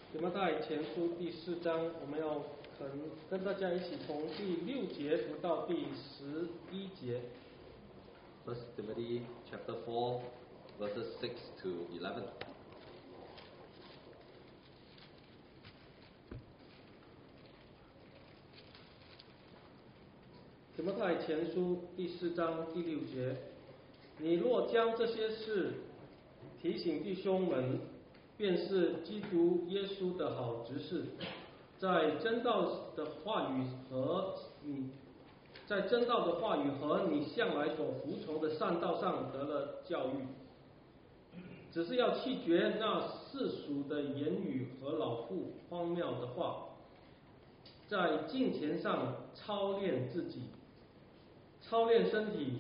提摩太前书第4章，我们要跟大家一起从第6节读到第11节。 1 Timothy chapter 4, verses 6 to 11. 提摩太前书第4章第6节，你若将这些事提醒弟兄们，便是基督耶稣的好执事，在真道的话语和你向来所服从的善道上得了教育，只是要弃绝那世俗的言语和老妇荒谬的话，在敬虔上操练自己，操练身体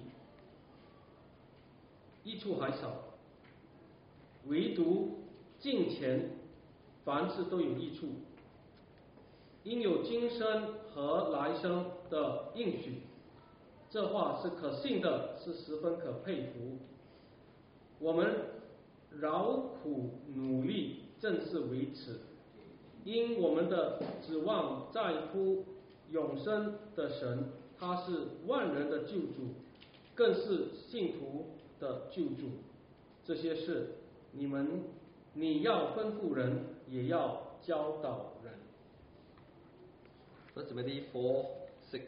益处还少，唯独敬虔凡事都有益处，因有今生和来生的应许。这话是可信的，是十分可佩服。我们劳苦努力，正是为此，因我们的指望在乎永生的神，他是万人的救主，更是信徒的救主。这些事你要吩咐人，也要教导人。 1 Timothy 4, 6.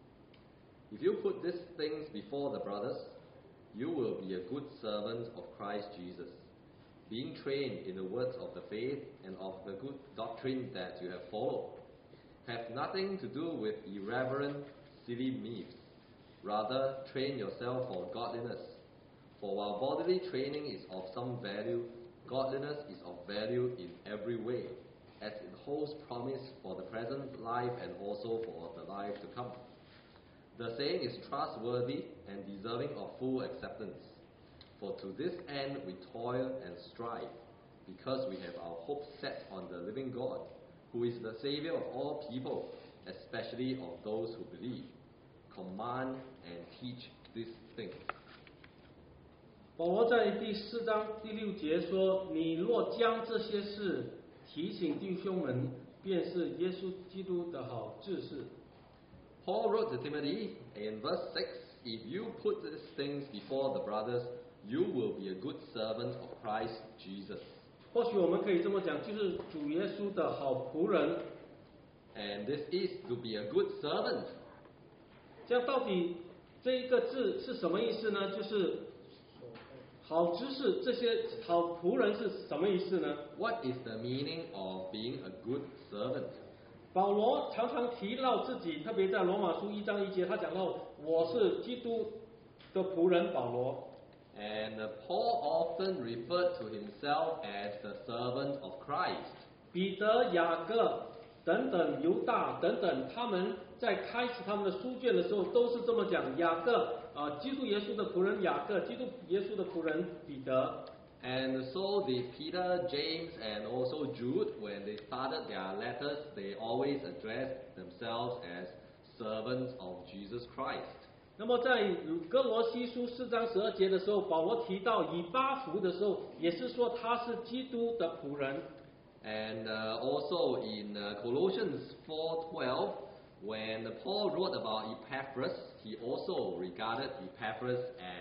If you put these things before the brothers, you will be a good servant of Christ Jesus, being trained in the words of the faith and of the good doctrine that you have followed. Have nothing to do with irreverent, silly myths. Rather, train yourself for godliness. For while bodily training is of some value, godliness is of value in every way, as it holds promise for the present life and also for the life to come. The saying is trustworthy and deserving of full acceptance. For to this end we toil and strive, because we have our hope set on the living God, who is the Savior of all people, especially of those who believe. Command and teach these things. 保罗在第4章第6节说：“你若将这些事提醒弟兄们，便是耶稣基督的好执事。” Paul wrote to Timothy in verse 6, if you put these things before the brothers, you will be a good servant of Christ Jesus. 或许我们可以这么讲，就是主耶稣的好仆人。 And this is to be a good servant. 这样到底这一个字是什么意思呢？就是好执事，这些好仆人是什么意思呢？ What is the meaning of being a good servant? 保罗常常提到自己，特别在罗马书1章1节，他讲到我是基督的仆人保罗。 And Paul often referred to himself as the servant of Christ. 彼得、雅各等等，犹大等等，他们在开始他们的书卷的时候，都是这么讲：雅各基督耶稣的仆人雅各，基督耶稣的仆人彼得。 And so did Peter, James, and also Jude. When they started their letters, they always addressed themselves as servants of Jesus Christ. 那么在哥罗西书4章12节的时候，保罗提到以巴弗的时候，也是说他是基督的仆人。 And also in Colossians 4:12, when Paul wrote about Epaphras, he also regarded Epaphras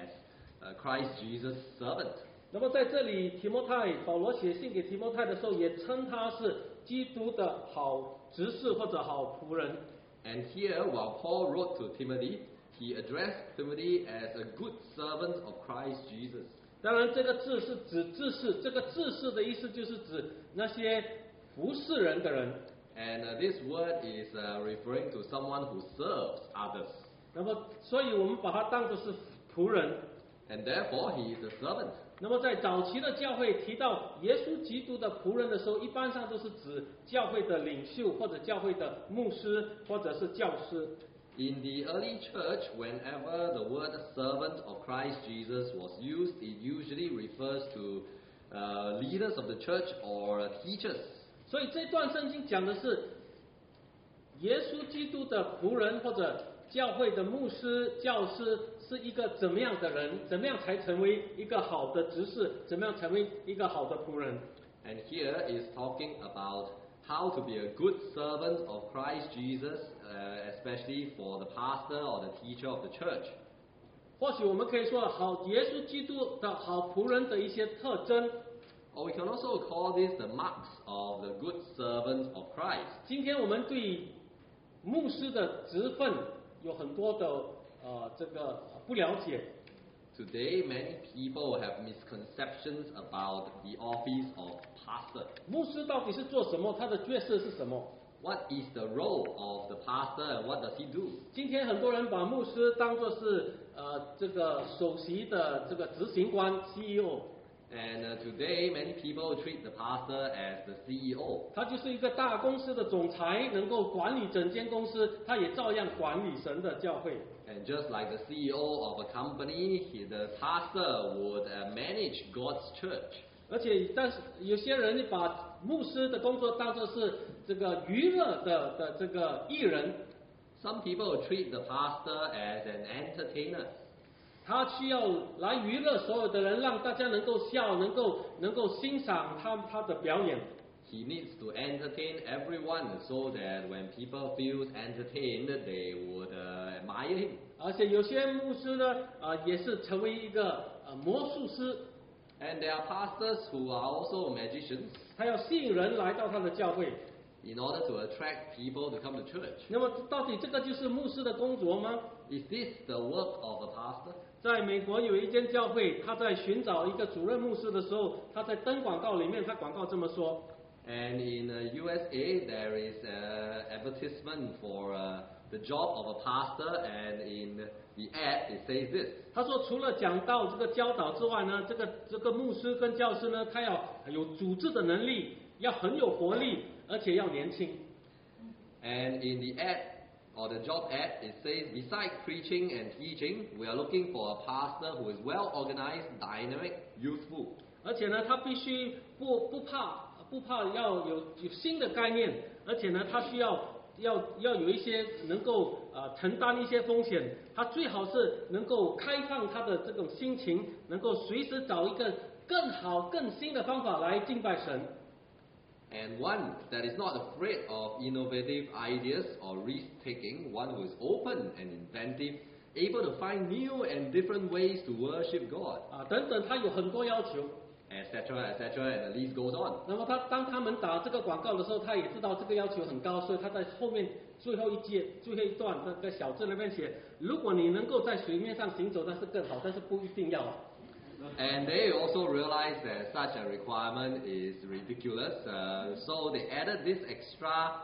as Christ Jesus' servant. 那么在这里，保罗写信给提摩太的时候，也称他是基督的好执事或者好仆人。 And here, while Paul wrote to Timothy, he addressed Timothy as a good servant of Christ Jesus. 当然，这个字是指执事，这个执事的意思就是指那些服侍人的人。 And this word is referring to someone who serves others. 那么，所以我们把它当作是仆人。 And therefore, he is a servant. 那么在早期的教会提到耶稣基督的仆人的时候，一般上都是指教会的领袖，或者教会的牧师，或者是教师。 In the early church, whenever the word servant of Christ Jesus was used, it usually refers to leaders of the church or teachers. 所以这段圣经讲的是耶稣基督的仆人或者教会的牧师、教师是一个怎么样的人，怎么样才成为一个好的执事，怎么样成为一个好的仆人。 And here is talking about how to be a good servant of Christ Jesus, especially for the pastor or the teacher of the church. 或许我们可以说好耶稣基督的好仆人的一些特征。 Or we can also call this the marks of the good servant of Christ. 今天我们对牧师的职分有很多的这个不了解。 Today, many people have misconceptions about the office of pastor. 牧师到底是做什么？他的角色是什么？ What is the role of the pastor and what does he do? 今天很多人把牧师当作是这个首席的这个执行官 CEO， And today, many people treat the pastor as the CEO. 他就是一个大公司的总裁，能够管理整间公司，他也照样管理神的教会。 And just like the CEO of a company, the pastor would manage God's church. 但是有些人把牧师的工作当作是这个娱乐的这个艺人， Some people treat the pastor as an entertainer. 他需要来娱乐所有的人，让大家能够笑，能够欣赏他的表演。 He needs to entertain everyone so that when people feel entertained, they would admire him. 而且有些牧师呢，也是成为一个魔术师， And there are pastors who are also magicians 他要吸引人来到他的教会。 in order to attract people to come to church. 那么到底这个就是牧师的工作吗？ Is this the work of a pastor? 在美国有一间教会，他在寻找一个主任牧师的时候，他在登广告里面，他广告这么说。 And in USA, there is an advertisement for the job of a pastor, and in the ad it says this. 他说，除了讲道这个教导之外呢，这个牧师跟教师呢，他要有组织的能力，要很有活力，而且要年轻。 And in the ad, or the job ad, it says, besides preaching and teaching, we are looking for a pastor who is well organized, dynamic, youthful. 而且呢，他必须不怕要有新的概念，而且呢，他需要有一些能够承担一些风险，他最好是能够开放他的这种心情，能够随时找一个更好更新的方法来敬拜神。 And one that is not afraid of innovative ideas or risk-taking, one who is open and inventive, able to find new and different ways to worship God, 等等，他有很多要求。 etc., etc., and the list goes on. 那么当他们打这个广告的时候，他也知道这个要求很高，所以他在后面最后一段那个小字那边写：如果你能够在水面上行走，那是更好，但是不一定要。 And they also realized that such a requirement is ridiculous, so they added this extra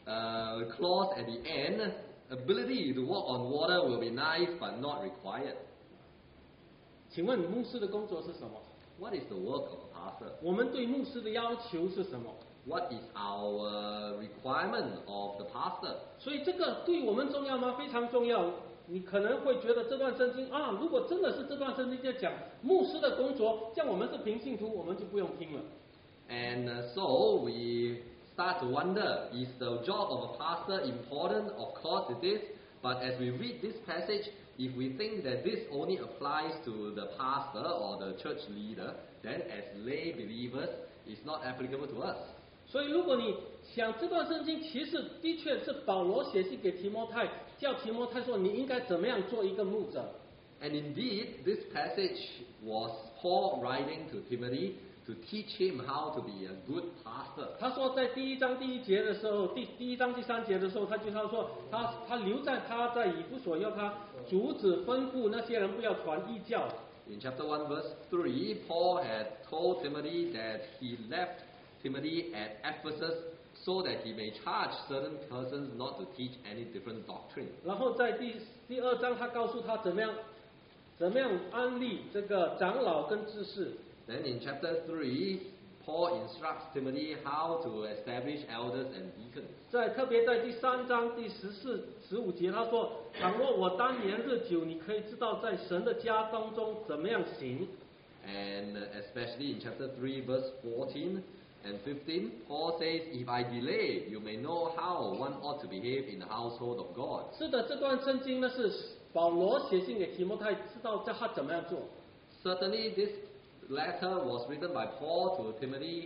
clause at the end: ability to walk on water will be nice but not required. 请问牧师的工作是什么？ What is the work of a pastor? 我们对牧师的要求是什么？ What is our requirement of the pastor? 所以这个对我们重要吗？非常重要。你可能会觉得这段圣经如果真的是这段圣经在讲牧师的工作，像我们是平信徒，我们就不用听了。 And so we start to wonder, is the job of a pastor important? Of course it is. But as we read this passage, if we think that this only applies to the pastor or the church leader, then as lay believers, it's not applicable to us. 所以如果你想这段圣经其实的确是保罗写信给提摩太，叫提摩太说你应该怎么样做一个牧者。 And indeed, this passage was Paul writing to Timothy to teach him how to be a good pastor. 他说在第1章第1节的时候，第1章第3节的时候，他说他留在以弗所，要他阻止吩咐那些人不要传异教。 In chapter 1 verse 3, Paul had told Timothy that he left Timothy at Ephesus so that he may charge certain persons not to teach any different doctrine. 然后在第2章，他告诉他怎么样安立这个长老跟执事。 Then in chapter 3, Paul instructs Timothy how to establish elders and deacons. 特别在第3章第14、15节，他说：“倘若我单年日久，你可以知道在神的家当中怎么样行。” And especially in chapter 3 verse 14 and 15, Paul says, if I delay, you may know how one ought to behave in the household of God. 是的，这段圣经呢是保罗写信给提摩太，知道叫他怎么样做。 Certainly this letter was written by Paul to Timothy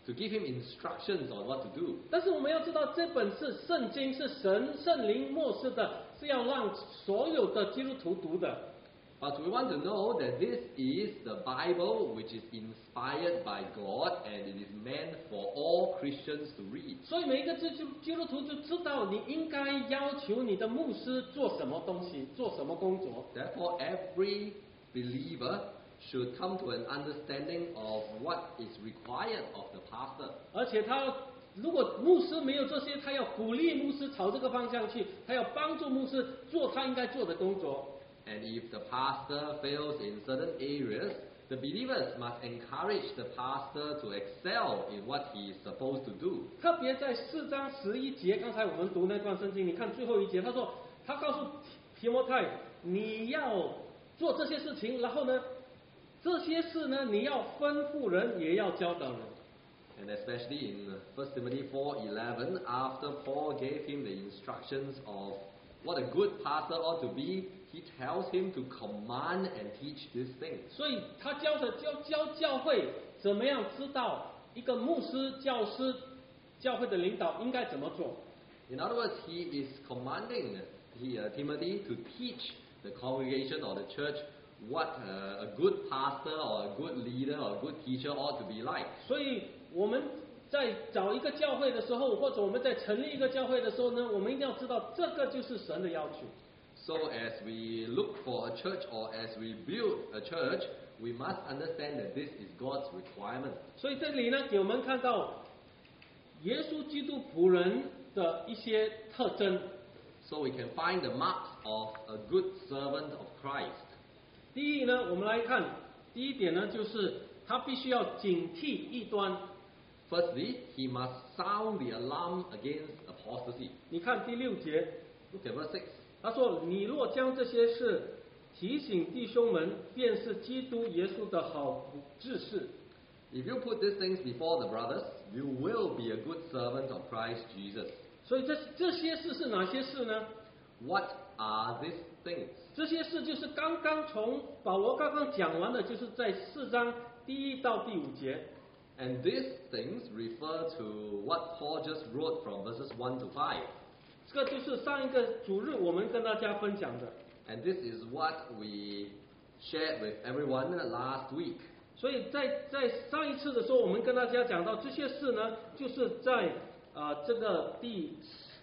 to give him instructions on what to do. 但是我们要知道，这本是圣经，是圣灵默示的，是要让所有的基督徒读的。 But we want to know that this is the Bible which is inspired by God and it is meant for all Christians to read. 所以每一个基督徒就知道，你应该要求你的牧师做什么东西，做什么工作。 Therefore, every believer should come to an understanding of what is required of the pastor. 而且如果牧师没有这些，他要鼓励牧师朝这个方向去，他要帮助牧师做他应该做的工作。 And if the pastor fails in certain areas, the believers must encourage the pastor to excel in what he is supposed to do. 特别在4章11节，刚才我们读那段圣经，你看最后一节，他说，他告诉提摩太，你要做这些事情，然后呢，这些事呢，你要吩咐人，也要教导人。 And especially in 1 Timothy 4:11, after Paul gave him the instructions of what a good pastor ought to be, he tells him to command and teach these things. 所以他教教会怎么样知道一个牧师、教师、教会的领导应该怎么做。 In other words, he is commanding Timothy to teach the congregation or the church what a good pastor or a good leader or a good teacher ought to be like. 所以我们在找一个教会的时候，或者我们在成立一个教会的时候呢，我们一定要知道这个就是神的要求。 So as we look for a church or as we build a church, we must understand that this is God's requirement. 所以这里呢，给我们看到耶稣基督仆人的一些特征。 So we can find the marks of a good servant of Christ. 第一呢，我们来看第一点呢，就是他必须要警惕异端。 Firstly, he must sound the alarm against apostasy. 你看第6节， Look at verse 6. 他说：“你若将这些事提醒弟兄们，便是基督耶稣的好志士。” If you put these things before the brothers, you will be a good servant of Christ Jesus. 所以这些事是哪些事呢？ What are these things? 这些事就是从保罗刚刚讲完的，就是在4章第1到第5节。 And these things refer to what Paul just wrote from verses 1 to 5. 这个就是上一个主日我们跟大家分享的。 And this is what we shared with everyone last week. 所以在上一次的时候，我们跟大家讲到这些事呢，就是在这个第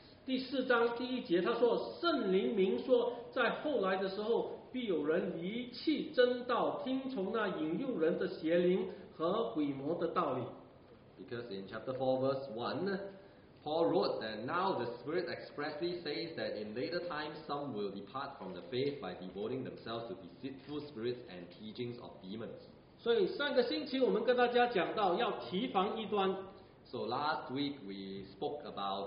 4章第1节，他说圣灵明说，在后来的时候，必有人离弃真道，听从那引诱人的邪灵和鬼魔的道理。 Because in chapter 4 verse 1, Paul wrote that now the Spirit expressly says that in later times some will depart from the faith by devoting themselves to deceitful spirits and teachings of demons. 所以上个星期我们跟大家讲到要提防异端。 So last week we spoke about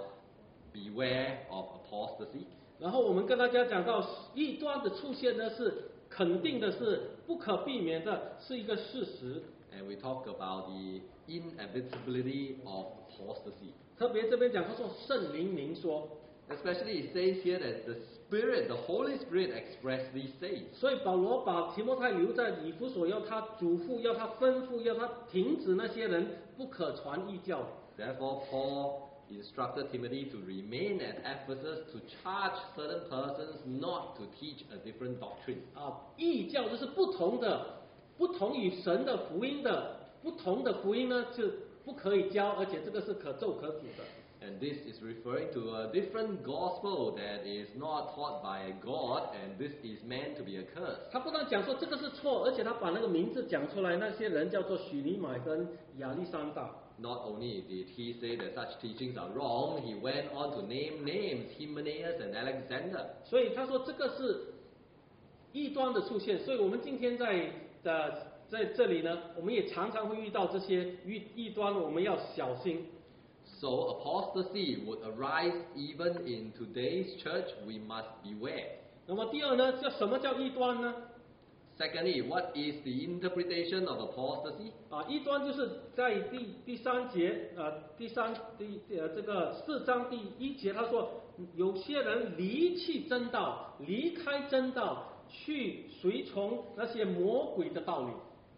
beware of apostasy. 然后我们跟大家讲到异端的出现呢，是肯定的，是不可避免的，是一个事实。 And we talked about the inevitability of apostasy. 特别这边讲，他说圣灵明说， Especially it says here that the Spirit, the Holy Spirit expressly says. 所以保罗把提摩太留在以弗所，要他嘱咐，要他吩咐，要他停止那些人不可传异教。 Therefore, Paul instructed Timothy to remain at Ephesus to charge certain persons not to teach a different doctrine. 异教就是不同于神的福音的不同的福音呢，是不可以教，而且这个是可咒可诅的。 And this is referring to a different gospel that is not taught by God, and this is meant to be a curse. 他不但讲说这个是错，而且他把那个名字讲出来，那些人叫做许尼买跟亚历山大。 Not only did he say that such teachings are wrong, he went on to name names, Hymenaeus and Alexander. 所以他说这个是异端的出现，所以我们今天在这里呢，我们也常常会遇到这些异端，我们要小心。 So apostasy would arise even in today's church. We must beware. 那么第二呢，什么叫异端呢？ Secondly, what is the interpretation of apostasy? 异端就是在第3节这个4章第1节，他说有些人离弃真道，离开真道，去随从那些魔鬼的道理。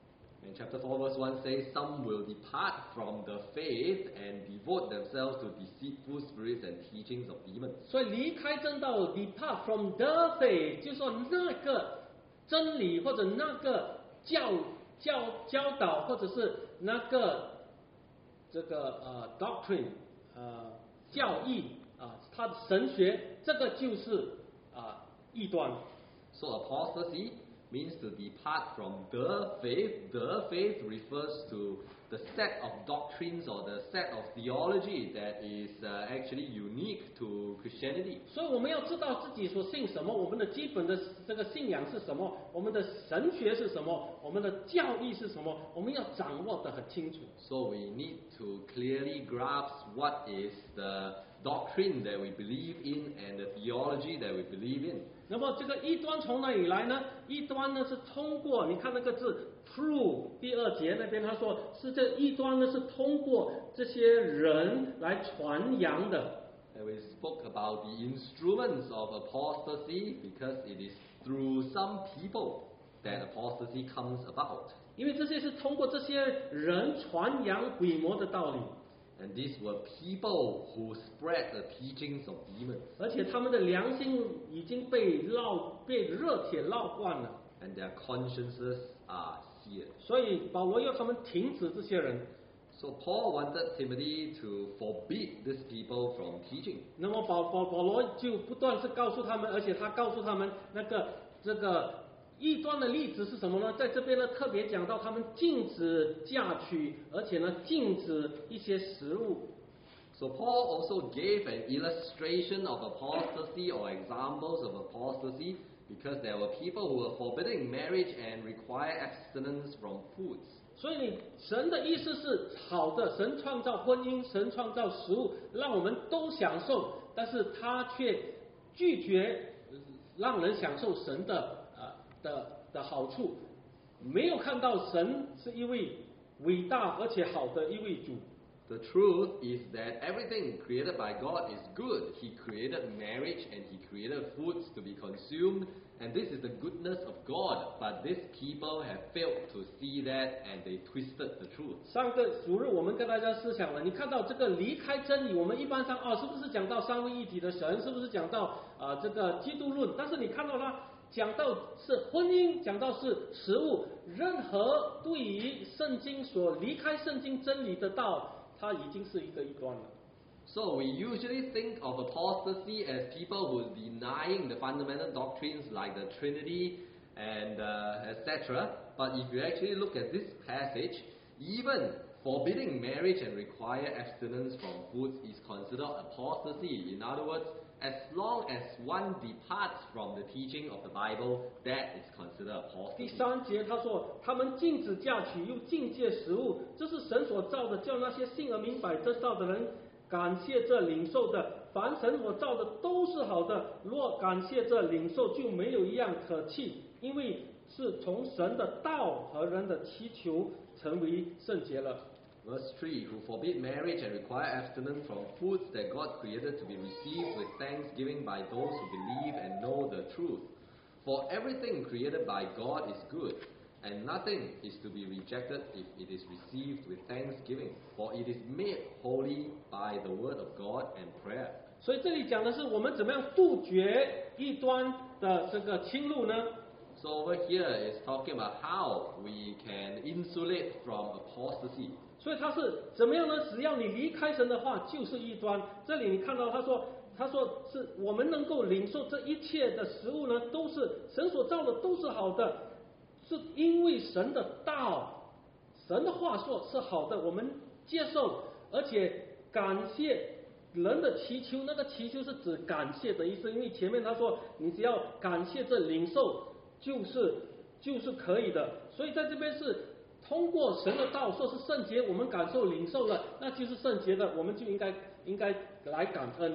And chapter 4 verse 1 says, Some will depart from the faith and devote themselves to deceitful spirits and teachings of demons. 所以离开正道 ，depart from the faith， 就是说那个真理或者那个教导，或者是那个这个doctrine 教义它的神学，这个就是异端。 So apostasy means to depart from the faith. The faith refers to the set of doctrines or the set of theology that is actually unique to Christianity. 所以我们要知道自己所信什么，我们的基本的这个信仰是什么，我们的神学是什么，我们的教义是什么，我们要掌握得很清楚。 So we need to clearly grasp what is the doctrine that we believe in and the theology that we believe in. 那么这个异端从哪里来呢？异端呢是通过，你看那个字 through 第2节那边他说是这异端呢是通过这些人来传扬的。 And we spoke about the instruments of apostasy because it is through some people that apostasy comes about. 因为这些是通过这些人传扬鬼魔的道理。 And these were people who spread the teachings of demons. 而且他们的良心已经被热铁烙惯了。 And their consciences are seared. 所以保罗要他们停止这些人。 So Paul wanted Timothy to forbid these people from teaching. 那么保罗就不断是告诉他们，而且他告诉他们这个异端的例子是什么呢？在这边呢特别讲到他们禁止嫁娶，而且呢禁止一些食物。 So Paul also gave an illustration of apostasy or examples of apostasy because there were people who were forbidding marriage and require abstinence from foods. 所以神的意思是好的，神创造婚姻，神创造食物，让我们都享受，但是他却拒绝让人享受神的好处，没有看到神是一位伟大而且好的一位主。 The truth is that everything created by God is good. He created marriage and He created foods to be consumed, and this is the goodness of God. But these people have failed to see that and they twisted the truth. 上个主日我们跟大家思想了，你看到这个离开真理，我们一般上是不是讲到三位一体的神，是不是讲到这个基督论？但是你看到他讲到是婚姻，讲到是食物，任何对于圣经所离开圣经真理的道，它已经是一个异端了。 So we usually think of apostasy as people who are denying the fundamental doctrines like the Trinity and etc. But if you actually look at this passage, even forbidding marriage and require abstinence from foods is considered apostasy. In other words, as long as one departs from the teaching of the Bible, that is considered 第 apostasy. 3节他说，他们禁止嫁娶，又禁戒食物，这是神所造的，叫那些信而明白这道的人感谢这领受的。凡神所造的都是好的，若感谢这领受，就没有一样可弃，因为是从神的道和人的祈求成为圣洁了。 Verse 3, who forbid marriage and require abstinence from foods that God created to be received with thanksgiving by those who believe and know the truth. For everything created by God is good, and nothing is to be rejected if it is received with thanksgiving, for it is made holy by the word of God and prayer. 所以这里讲的是我们怎么样杜绝异端的这个侵入呢？ So over here is talking about how we can insulate from apostasy. 所以他是怎么样呢？只要你离开神的话，就是异端。这里你看到他说是我们能够领受这一切的食物呢，都是神所造的，都是好的，是因为神的道、神的话说是好的，我们接受，而且感谢人的祈求。那个祈求是指感谢的意思，因为前面他说你只要感谢这领受，就是可以的。所以在这边是。通过神的道说是圣洁，我们感受领受了，那就是圣洁的，我们就应该来感恩。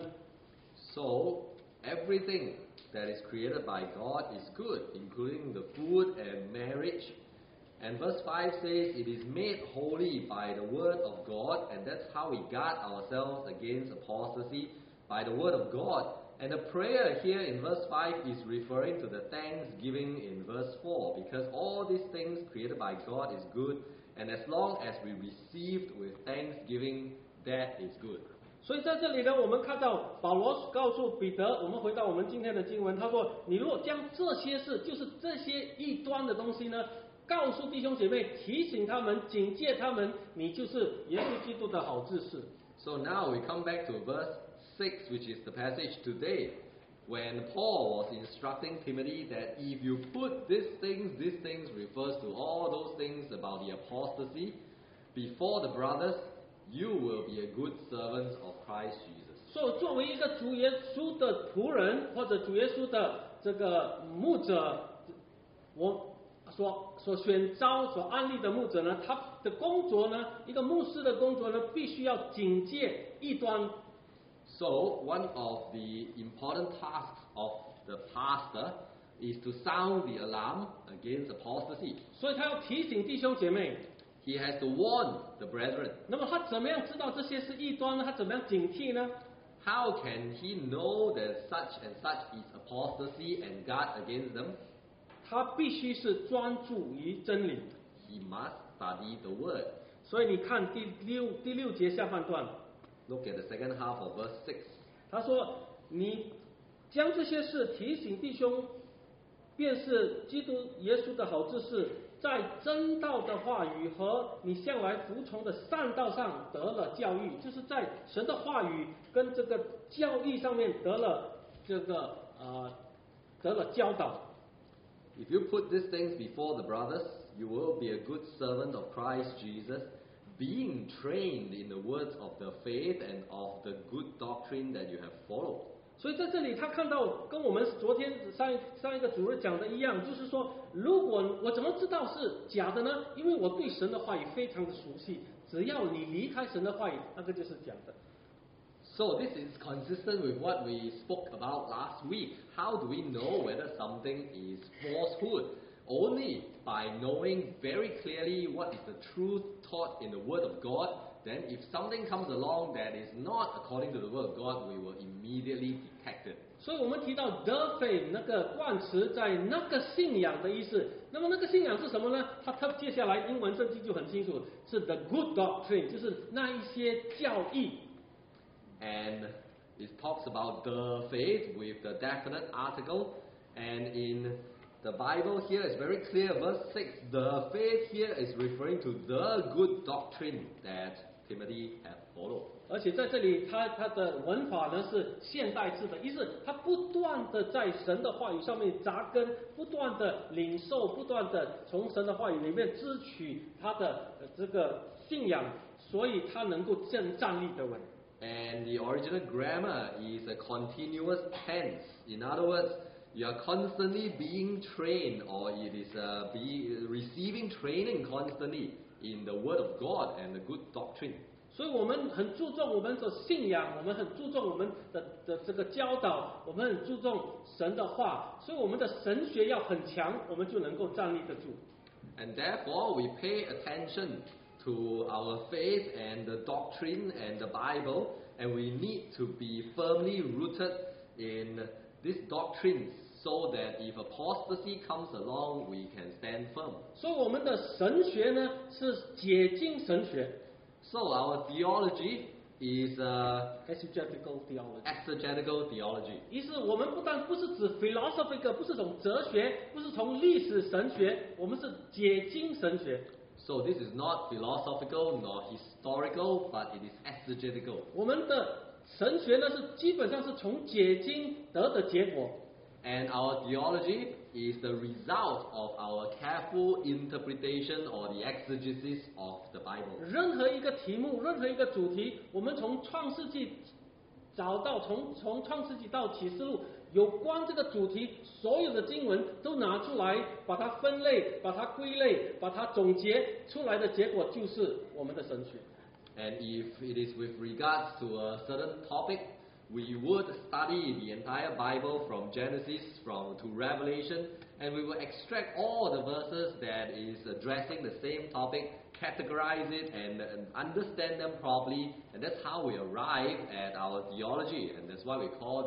So everything that is created by God is good, including the food and marriage. And verse 5 says it is made holy by the word of God, and that's how we guard ourselves against apostasy by the word of God And the prayer here in verse 5 is referring to the thanksgiving in verse 4, because all these things created by God is good, and as long as we received with thanksgiving, that is good. 所以在这里呢，我们看到保罗告诉彼得，我们回到我们今天的经文，他说：“你如果将这些事，就是这些异端的东西呢，告诉弟兄姐妹，提醒他们，警戒他们，你就是耶稣基督的好志士。” So now we come back to verse 6, which is the passage today, when Paul was instructing Timothy that if you put these things refers to all those things about the apostasy, before the brothers, you will be a good servant of Christ Jesus. 所以，作为一个主耶稣的仆人或者主耶稣的这个牧者，我所选召、所安立的牧者呢，他的工作呢，一个牧师的工作呢，必须要警戒异端。 So one of the important tasks of the pastor is to sound the alarm against apostasy. 所以他要提醒弟兄姐妹。 He has to warn the brethren. 那么他怎么样知道这些是异端呢？他怎么样警惕呢？ How can he know that such and such is apostasy and guard against them? 他必须是专注于真理。 He must study the word. 所以你看第六节下半段， Look at the second half of verse 6. 他说：“你将这些事提醒弟兄，便是基督耶稣的好志士，在真道的话语和你向来服从的善道上得了教育，就是在神的话语跟这个教义上面得了教导。” If you put these things before the brothers, you will be a good servant of Christ Jesus, being trained in the words of the faith and of the good doctrine that you have followed. 所以在这里，他看到跟我们昨天上一个主日讲的一样，就是说，如果我怎么知道是假的呢？因为我对神的话语非常的熟悉，只要你离开神的话语，那个就是假的。 So this is consistent with what we spoke about last week. How do we know whether something is falsehood? Only by knowing very clearly what is the truth taught in the Word of God. Then if something comes along that is not according to the Word of God, we will immediately detect it. 所以我们提到 the faith 那个冠词在那个信仰的意思，那么那个信仰是什么呢？它接下来英文圣经就很清楚，是 the good doctrine， 就是那一些教义。 And it talks about the faith with the definite article. And in the Bible here is very clear, verse 6, the faith here is referring to the good doctrine that Timothy had followed. 而且在这里，它的文法呢是现代式的，意思他不断的在神的话语上面扎根，不断的领受，不断的从神的话语里面支取他的这个信仰，所以他能够站立得稳。 And the original grammar is a continuous tense. In other words, you are constantly being trained, or it is receiving training constantly in the Word of God and the good doctrine. 所以我们很注重我们的信仰，我们很注重我们的这个教导，我们很注重神的话，所以我们的神学要很强，我们就能够站立得住。 And therefore, we pay attention to our faith and the doctrine and the Bible, and we need to be firmly rooted in these doctrines so that if apostasy comes along, we can stand firm. 所以我们的神学呢是解经神学。 So our theology is exegetical theology. 意思我们不是指 philosophical， 不是从哲学，不是从历史神学，我们是解经神学。 So this is not philosophical nor historical, but it is exegetical. 我们的神学呢是基本上是从解经得的结果。 And our theology is the result of our careful interpretation or the exegesis of the Bible. 任何一个题目，任何一个主题，我们从创世纪找到，从创世纪到启示录，有关这个主题，所有的经文都拿出来，把它分类，把它归类，把它总结出来的结果就是我们的神学。 And if it is with regards to a certain topic, we would study the entire Bible from Genesis to Revelation, and we will extract all the verses that is addressing the same topic, categorize it and understand them properly, and that's how we arrive at our theology, and that's why we call this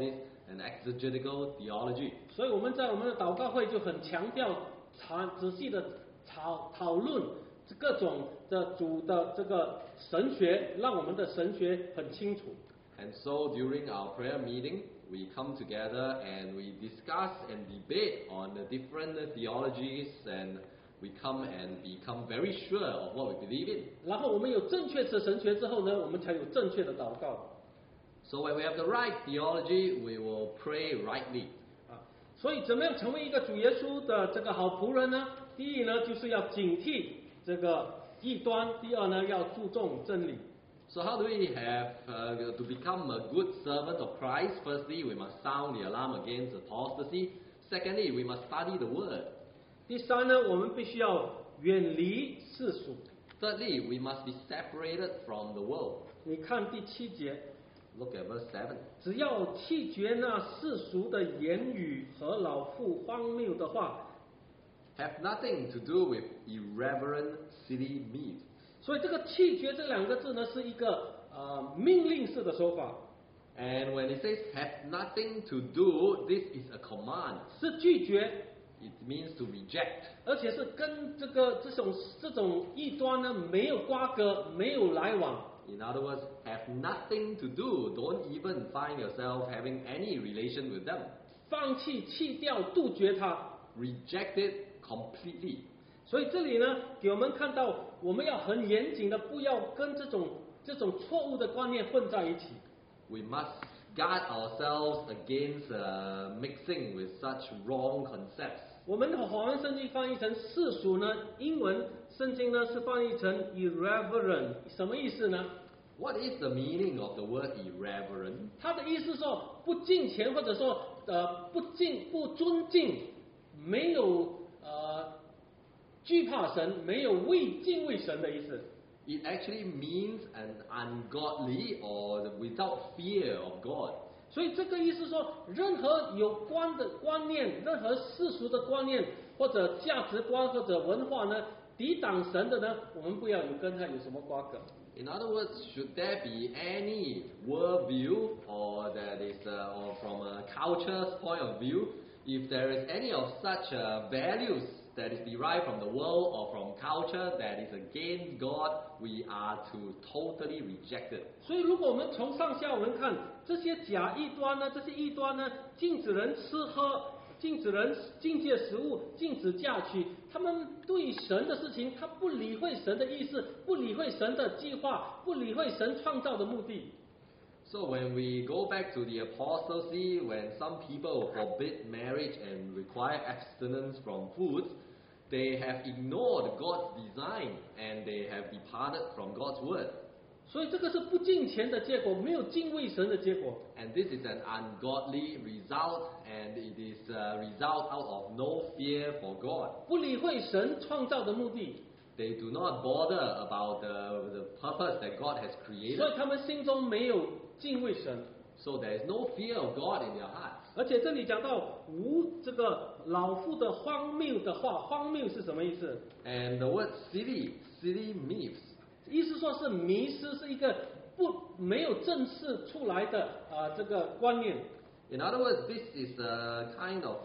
and exegetical theology. 所以我们在我们的祷告会就很强调仔细的讨论各种的主的这个神学，让我们的神学很清楚。 And so during our prayer meeting, we come together and we discuss and debate on the different theologies, and we come and become very sure of what we believe in. 然后我们有正确的神学之后呢，我们才有正确的祷告。 So when we have the right theology, we will pray rightly. 所以怎么样成为一个主耶稣的这个好仆人呢？第一呢，就是要警惕这个异端；第二呢，要注重真理。 So how do we have to become a good servant of Christ? Firstly, we must sound the alarm against apostasy. Secondly, we must study the Word. 第三呢，我们必须要远离世俗。 Thirdly, we must be separated from the world. 你看第7节， Look at verse 7. 只要弃绝那世俗的言语和老妇荒谬的话， Have nothing to do with irreverent silly meat. 所以这个弃绝这2个字呢，是一个命令式的说法， And when it says have nothing to do, this is a command. 是拒绝， It means to reject. 而且是跟这种异端呢没有瓜葛，没有来往。 In other words, have nothing to do. Don't even find yourself having any relation with them. 放弃、弃掉、杜绝它。 Reject it completely. 所以这里呢，给我们看到，我们要很严谨的，不要跟这种错误的观念混在一起。 We must guard ourselves against mixing with such wrong concepts. 我们的华文圣经翻译成世俗呢，英文圣经呢是翻译成 irreverent， 什么意思呢？ What is the meaning of the word irreverent? 它的意思是说不敬虔，或者说不尊敬，没有惧怕神，没有敬畏神的意思。 It actually means an ungodly or without fear of God. 所以这个意思说，任何有关的观念，任何世俗的观念或者价值观或者文化呢，抵挡神的呢，我们不要跟它有什么瓜葛。 In other words, should there be any worldview or that is or from a culture's point of view, if there is any of such values that is derived from the world or from culture that is against God, we are to totally reject it. 所以，如果我们从上下文看这些假异端呢，这些异端呢，禁止人吃喝，禁止人禁戒食物，禁止嫁娶，他们对神的事情，他不理会神的意思，不理会神的计划，不理会神创造的目的。 So when we go back to the apostasy, when some people forbid marriage and require abstinence from foods, they have ignored God's design and they have departed from God's word. 所以这个是不敬虔的结果，没有敬畏神的结果。 And this is an ungodly result, and it is a result out of no fear for God. 不理会神创造的目的， They do not bother about the purpose that God has 所 created. 以他们心中没有敬畏神。 So there is no fear of God in their hearts. 而且这里讲到这个老妇的荒谬的话，荒谬是什么意思？ And the word silly myths. 意思说是迷失，是一个没有正式出来的这个观念。 In other words, this is a kind of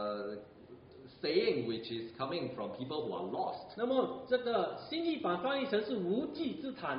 saying which is coming from people who are lost. 那么这个新译版翻译成是无稽之谈，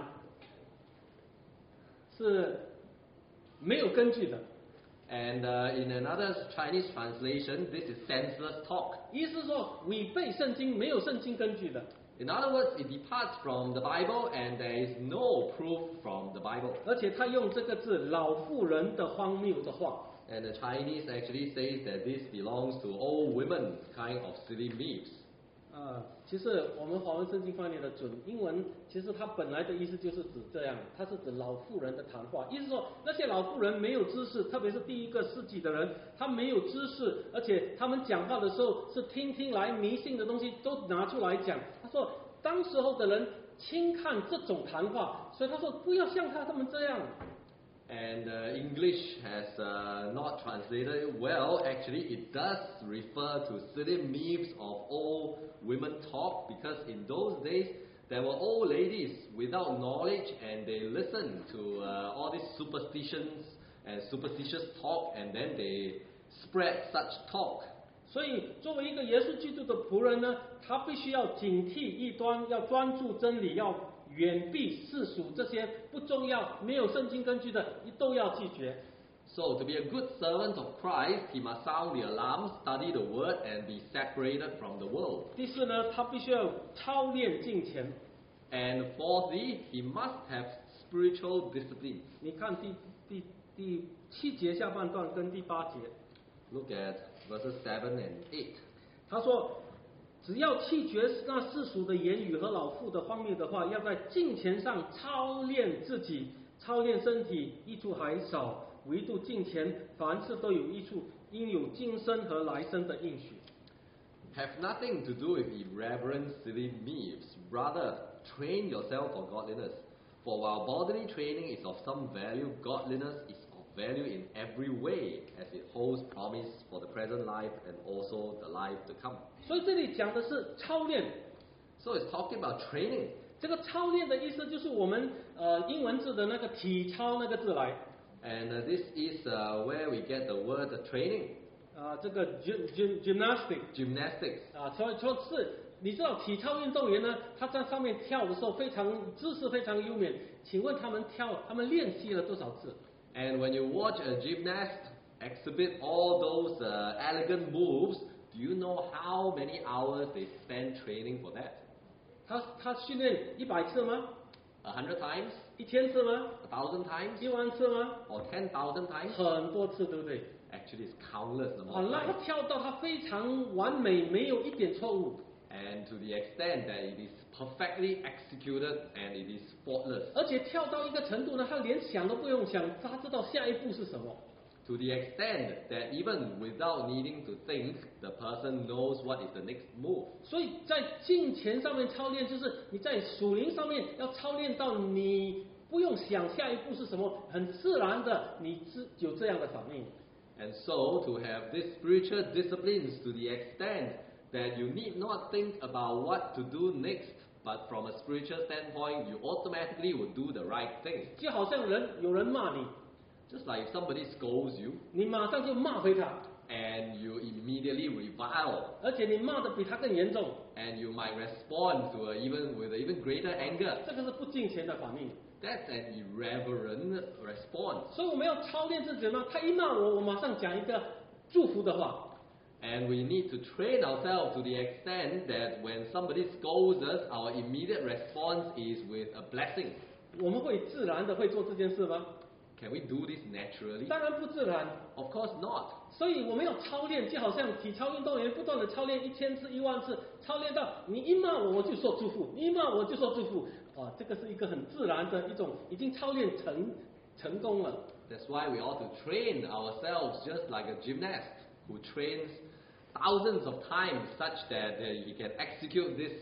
是没有根据的。 And in another Chinese translation, this is senseless talk. 意思是说违背圣经，没有圣经根据的。 In other words, it departs from the Bible and there is no proof from the Bible. 而且他用这个字“老妇人的荒谬的话”。 And the Chinese actually says that this belongs to old women kind of silly myths. 其实我们华文圣经翻译的准，英文其实它本来的意思就是指这样，它是指老妇人的谈话，意思说那些老妇人没有知识，特别是第1个世纪的人，他没有知识，而且他们讲话的时候是听来迷信的东西都拿出来讲。他说当时候的人轻看这种谈话，所以他说不要像他们这样。 And English has not translated it well. Actually, it does refer to silly myths of old women talk, because in those days there were old ladies without knowledge and they listened to all these superstitions and superstitious talk, and then they spread such talk. 所以，作为一个耶稣基督的仆人呢，他必须要警惕异端，要专注真理，要远避世俗，这些不重要、没有圣经根据的都要拒绝。 So, to be a good servant of Christ, he must sound the alarm, study the word, and be separated from the world. 第四呢，他必须要操练敬虔。 And fourthly, he must have spiritual discipline. 你看第7节下半段跟第8节， Look at verses 7 and 8. 他说，只要弃绝那世俗的言语和老妇的方面的话，要在敬虔上操练自己，操练身体，益处还少。唯独敬虔，凡事都有益处，因有今生和来生的应许。 Have nothing to do with irreverent, silly myths. Rather, train yourself for godliness. For while bodily training is of some value, godliness is of value in every way, as it holds promise for the present life and also the life to come. 所以这里讲的是操练。 So it's talking about training. 这个操练的意思就是我们英文字的那个体操那个字来。 And this is where we get the word training. 这个 gymnastics Gymnastics. 所以说是你知道体操运动员呢，他在上面跳的时候姿势非常优美。请问他们练习了多少次？ And when you watch a gymnast exhibit all those elegant moves, do you know how many hours they spend training for that? 他训练100次吗 100 times? ？1000次吗 1,000 times? ？10000次吗？ Or 10,000 times? 很多次，对不对？ Actually, it's countless number 那 of 他 times. 跳到他非常完美，没有一点错误。 And to the extent that it is perfectly executed and it is faultless. 而且跳到一个程度呢，他连想都不用想，他知道下一步是什么。 To the extent that even without needing to think, the person knows what is the next move. 所以在敬虔上面操练，就是你在属灵上面要操练到你不用想下一步是什么，很自然的你有这样的反应。 And so, to have these spiritual disciplines to the extent that you need not think about what to do next, but from a spiritual standpoint, you automatically will do the right thing. 就好像有人骂你， Just like if somebody scolds you, 你马上就骂回他， and you immediately revile, 而且你骂的比他更严重， and you might respond to with an even greater anger. 这个是不敬虔的反应。 That's an irreverent response. 所以我们要操练自己吗？他一骂我马上讲一个祝福的话。 And we need to train ourselves to the extent that when somebody scolds us, our immediate response is with a blessing. 我们会自然的会做这件事吗？ Can we do this naturally? 当然不自然。 Of course not. 所以我们要操练，就好像体操运动员不断的操练1000次、10000次，操练到你一骂我就说祝福，你一骂我就说祝福。这个是一个很自然的一种，已经操练成功了。 That's why we ought to train ourselves just like a gymnast who trains thousands of times such that he can execute this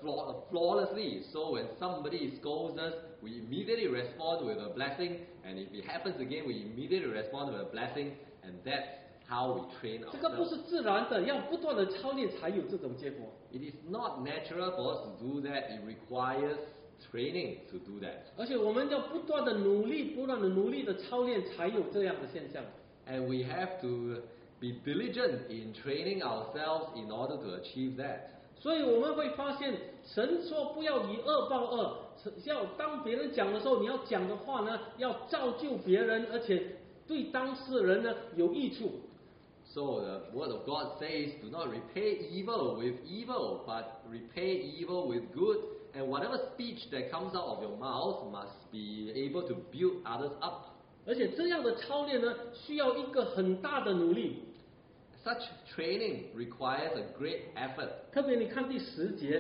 flawlessly. So when somebody scolds us, we immediately respond with a blessing, and if it happens again, we immediately respond with a blessing, and that's how we train 这个不 ourselves. 是自然的，要不断的操练才有这种结果。 It is not natural for us to do that. It requires training to do that. 而且我们要不断的努力的操练，才有这样的现象。 And we have to be diligent in training ourselves in order to achieve that. 所以我们会发现，神说不要以恶报恶，要当别人讲的时候，你要讲的话呢，要造就别人，而且对当事人呢有益处。 So the word of God says, do not repay evil with evil, but repay evil with good. And whatever speech that comes out of your mouth must be able to build others up. 而且这样的操练呢，需要一个很大的努力。 Such training requires a great effort. 特别你看第10节，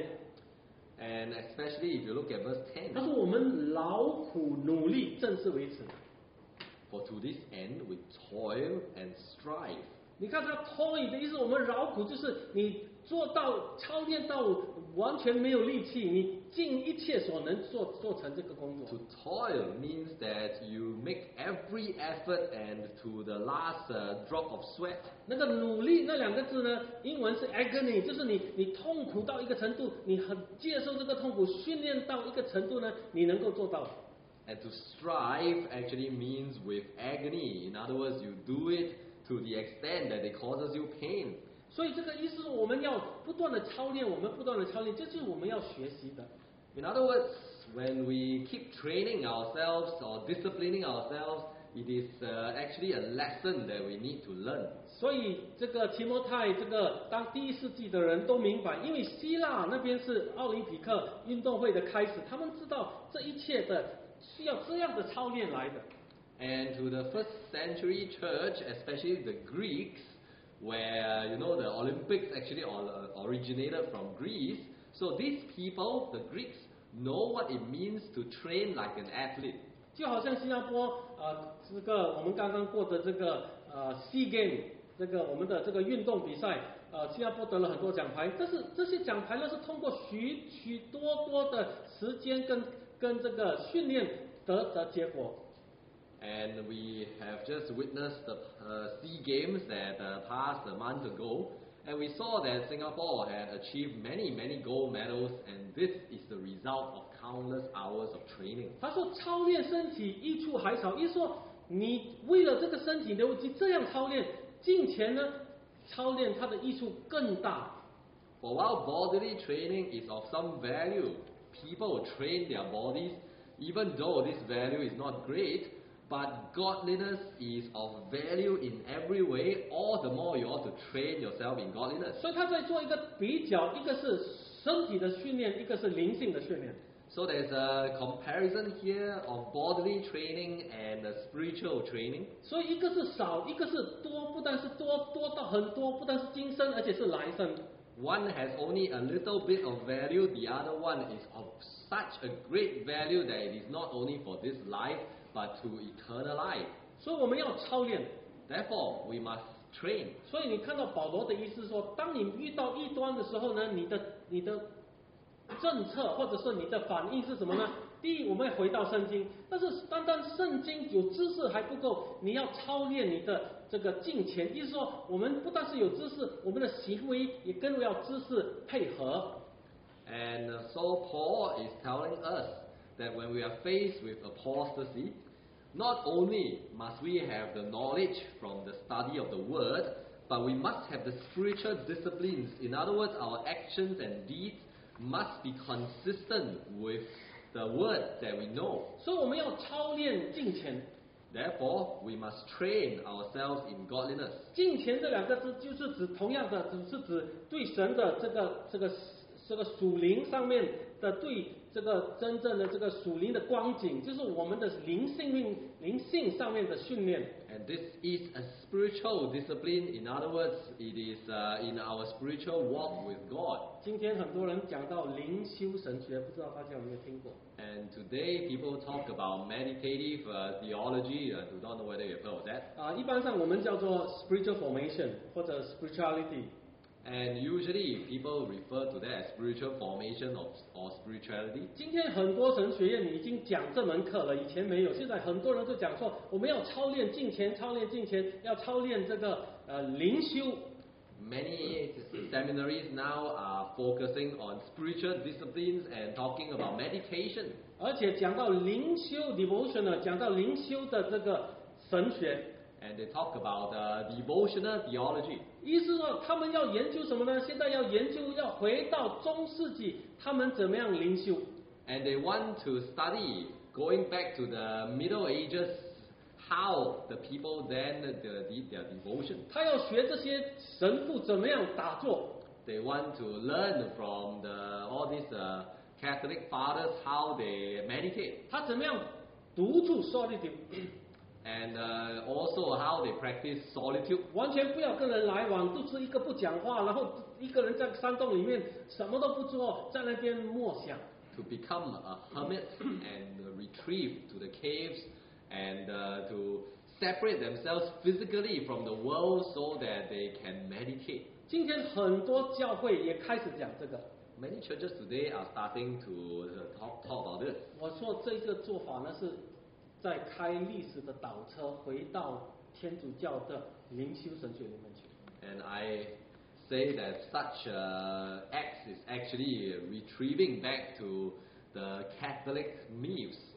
And especially if you look at verse 他 10. 说我们劳苦努力，正是为此。 For to this end we toil and strive. 你看他 toil 的意思，我们劳苦就是你做到操练到完全没有力气，你尽一切所能做成这个工作。 To toil means that you make every effort and to the last drop of sweat. 那个努力那2个字呢，英文是 agony， 就是你痛苦到一个程度，你很接受这个痛苦，训练到一个程度呢，你能够做到。 And to strive actually means with agony. In other words, you do it to the extent that it causes you pain. 所以这个意思是我们要不断的操练，我们不断的操练，这就是我们要学习的。 In other words, when we keep training ourselves or disciplining ourselves, it is actually a lesson that we need to learn. 所以这个提摩太，这个当第一世纪的人都明白，因为希腊那边是奥林匹克运动会的开始，他们知道这一切的需要这样的操练来的。 And to the first century church, especially the Greeks, where the Olympics actually originated from Greece, so these people, the Greeks, know what it means to train like an athlete. 就好像新加坡这个我们刚刚过的这个SEA Game 这个我们的这个运动比赛，新加坡得了很多奖牌，但是这些奖牌呢是通过许多的时间跟这个训练得的结果。 And we have just witnessed the SEA Games that passed a month ago, and we saw that Singapore had achieved many gold medals, and this is the result of countless hours of training. 他说操练身体益处还少，意思说你为了这个身体的问题这样操练，金钱呢操练它的益处更大。 For while bodily training is of some value, people train their bodies, even though this value is not great, but godliness is of value in every way. All the more you ought to train yourself in godliness. 所以他在做一个比较，一个是身体的训练，一个是灵性的训练。 So there's a comparison here of bodily training and spiritual training. 所以一个是少，一个是多，不但是多到很多，不但是今生，而且是来生。 One has only a little bit of value, the other one is of such a great value that it is not only for this life, but to eternal life. 所以我们要操练。 Therefore, we must train. 所以你看到保罗的意思说，当你遇到异端的时候呢，你的政策或者是你的反应是什么呢？第一，我们要回到圣经，但是单单圣经有知识还不够，你要操练你的这个敬虔，意思说，我们不但是有知识，我们的行为也更要知识配合。 And so Paul is telling us that when we are faced with apostasy, not only must we have the knowledge from the study of the word, but we must have the spiritual disciplines. In other words, our actions and deeds must be consistent with the word that we know. 所以我们要操练敬虔。 Therefore, we must train ourselves in godliness. 敬虔这两个字就是指同样的，只是指对神的这个属灵上面的对这个真正的这个属灵的光景，就是我们的灵性上面的训练。 And this is a spiritual discipline. In other words, it is in our spiritual walk with God. 今天很多人讲到灵修神学，不知道大家有没有听过？ And today people talk about meditative theology. I do not know whether you've heard of that. 一般上我们叫做 spiritual formation 或者 spirituality。 And usually people refer to that as spiritual formation or spirituality. 今天很多神学院已经讲这门课了，以前没有，现在很多人都讲说我们要操练敬虔，要操练这个灵修。 Many seminaries now are focusing on spiritual disciplines and talking about meditation. 而且讲到灵修 devotional， 讲到灵修的这个神学。 And they talk about devotional theology. 意思说他们要研究什么呢？现在要研究，要回到中世纪，他们怎么样灵修。 And they want to study, going back to the Middle Ages, how the people then did their devotion. 他要学这些神父怎么样打坐。 They want to learn from all these Catholic fathers how they meditate. 他怎么样独处 solitude。 And also how they practice solitude. 完全不要跟人来往，都是一个不讲话，然后一个人在山洞里面什么都不做，在那边默想。 To become a hermit and retreat to the caves and to separate themselves physically from the world so that they can meditate. 今天很多教会也开始讲这个。 Many churches today are starting to talk about this. 我说这个做法呢是在开历史的倒车，回到天主教的灵修神学里面去。 And I say that such acts is actually retrieving back to the Catholic myths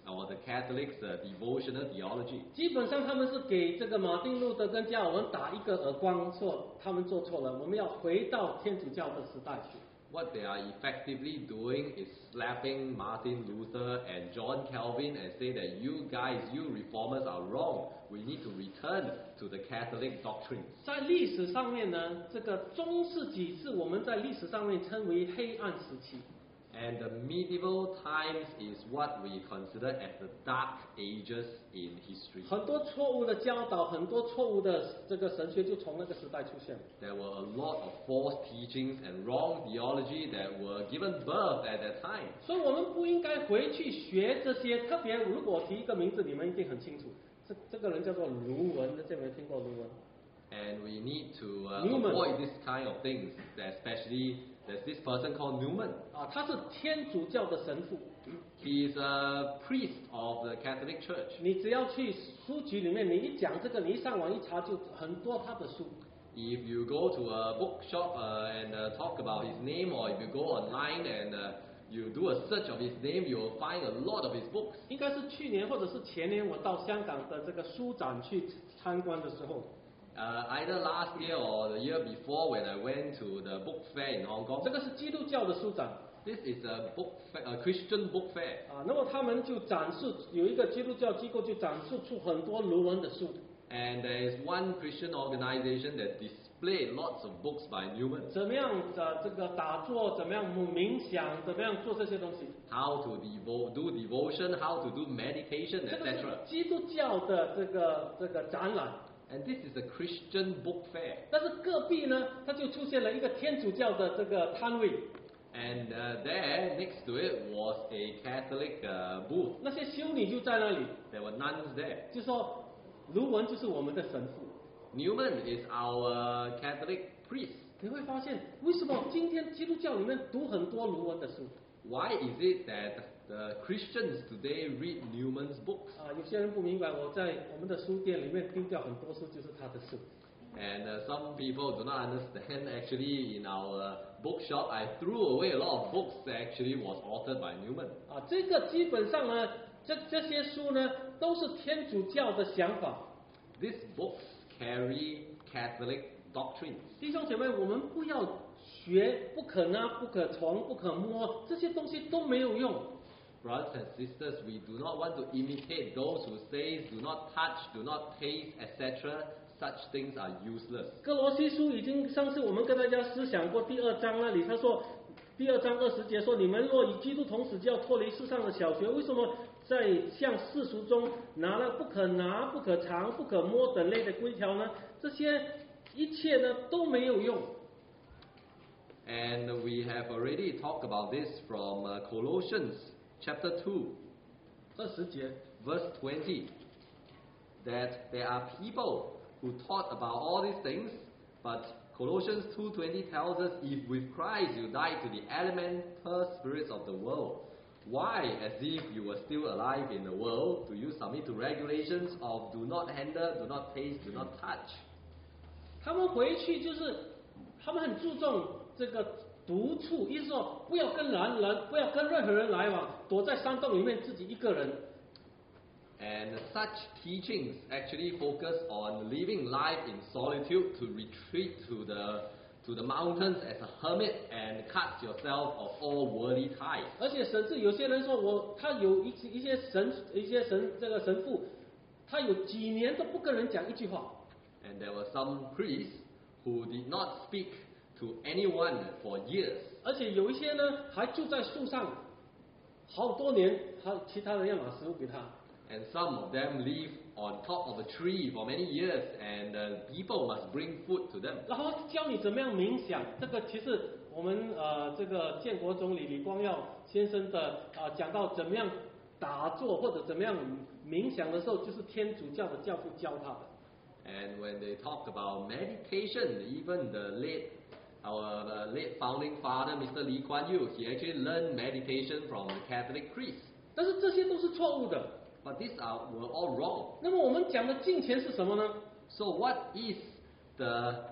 or the Catholics' devotional theology. 基本上他们是给这个马丁路德跟加尔文打一个耳光，说他们做错了，我们要回到天主教的时代去。 What they are effectively doing is slapping Martin Luther and John Calvin and say that you guys, you reformers are wrong. We need to return to the Catholic doctrines. 在历史上面呢，这个中世纪是我们在历史上面称为黑暗时期。 And the medieval times is what we consider as the dark ages in history. 很多错误的教导，很多错误的这个神学就从那个时代出现。 There were a lot of false teachings and wrong theology that were given birth at that time. 所以我们不应该回去学这些。特别如果提一个名字，你们一定很清楚，这个人叫做卢文，大家有没有听过卢文？ And we need to Newman. avoid this kind of things, especially there's this person called Newman. 啊，他是天主教的神父。 He is a priest of the Catholic Church. 你只要去书局里面，你一讲这个，你一上网一查，就很多他的书。 If you go to a bookshop and talk about his name, or if you go online and you do a search of his name, you will find a lot of his books. 应该是去年或者是前年，我到香港的这个书展去参观的时候， Either last year or the year before when I went to the book fair in Hong 这 Kong. 个是基督教的书展 This is a Christian book fair. 啊。那么他们就展示，有一个基督教机构就展示出很多卢文的书。 And there is one Christian organization that displayed lots of books by Newman. 怎么样的这个打坐，怎么样冥想，怎么样做这些东西， How to do devotion, how to do meditation, 这个是 etc. 基督教的这个展览。 And this is a Christian book fair. 但是隔壁呢，它就出现了一个天主教的这个摊位， And there, next to it, was a Catholic booth. 那些修女就在那里， There were nuns there. 就说卢文就是我们的神父。 Newman is our Catholic priest. 你会发现，为什么今天基督教里面读很多卢文的书 Why is it that the Christians today read Newman's books? 啊？有些人不明白，我在我们的书店里面丢掉很多书，就是他的书。 And some people do not understand. Actually, in our bookshop, I threw away a lot of books that actually was authored by Newman. 啊，这个基本上呢，这些书呢，都是天主教的想法。 These books carry Catholic doctrines. 弟兄姐妹，我们不要学不可拿、不可从、不可摸，这些东西都没有用。 Brothers and sisters, we do not want to imitate those who say, do not touch, do not taste, etc. Such things are useless. 哥罗西书已经上次我们跟大家思想过第2章那里，他说第2章20节说，你们若与基督同死，就要脱离世上的小学。为什么在向世俗中拿了不可拿、不可尝、不可摸等类的规条呢？这些一切呢都没有用。 And we have already talked about this from Colossians chapter 2, 20节， verse 20, that there are people who taught about all these things, but Colossians 2:20 tells us, if with Christ you died to the elemental spirits of the world, why, as if you were still alive in the world, do you submit to regulations of do not handle, do not taste, do not touch? 他们回去就是他们很注重这个独处，意思说不要跟人，不要跟任何人来往，躲在山洞里面自己一个人。 And such teachings actually focus on living life in solitude, to retreat to the mountains as a hermit and cut yourself of all worldly ties. 而且甚至有些人说他有一些这个神父，他有几年都不跟人讲一句话。 And there were some priests who did not speak to anyone for years. 而且有一些呢还住在树上好多年，其他人要拿食物给他。 And some of them live on top of a tree for many years, and people must bring food to them. 然后教你怎么样冥想，这个其实我们这个建国总理李光耀先生的讲到怎么样打坐或者怎么样冥想的时候，就是天主教的教父教他的。 And when they talk about meditation, even our late founding father, Mr. Lee Kuan Yew, he actually learned meditation from the Catholic priests. 但是这些都是错误的。 But these were all wrong. 那么我们讲的敬虔是什么呢？ So what is the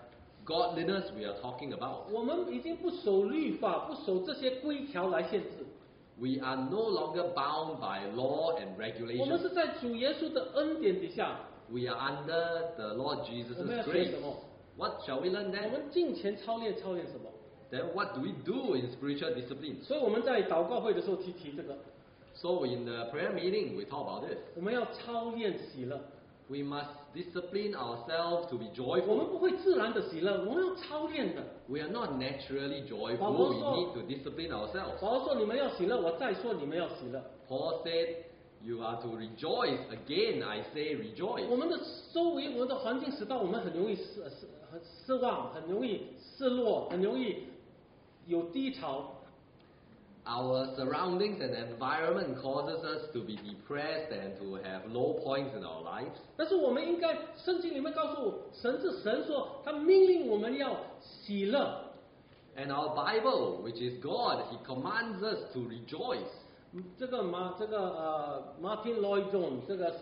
godliness we are talking about? 我们已经不守律法，不守这些规条来限制。 We are no longer bound by law and 我们 regulations. 是在主耶稣的恩典底下。 We are under the Lord 我 Jesus' 们要学 grace. 什么？ What shall we learn 我 then? 们敬虔操练什么？ Then what do we do in spiritual disciplines? 所以我们在祷告会的时候提这个， So in the prayer meeting, we talk about this. 我们要操练喜乐。 We must discipline ourselves to be 我们 joyful. 不会自然的喜乐，我们要操练的。 We are not naturally joyful. Paulo We 说- need to discipline ourselves. 保罗说你们要喜乐，我再说你们要喜乐。 Paul said, "You are to rejoice." Again, I say 我 rejoice. 们的周围，我们的环境使到我们很容易失望，很容易失落，很容易有低潮。 Our surroundings and environment causes us to be depressed and to have low points in our lives. 但是我们应该，圣经里面告诉我，神说，他命令我们要喜乐。 And our Bible, which is God, He commands us to rejoice. Martin Lloyd Jones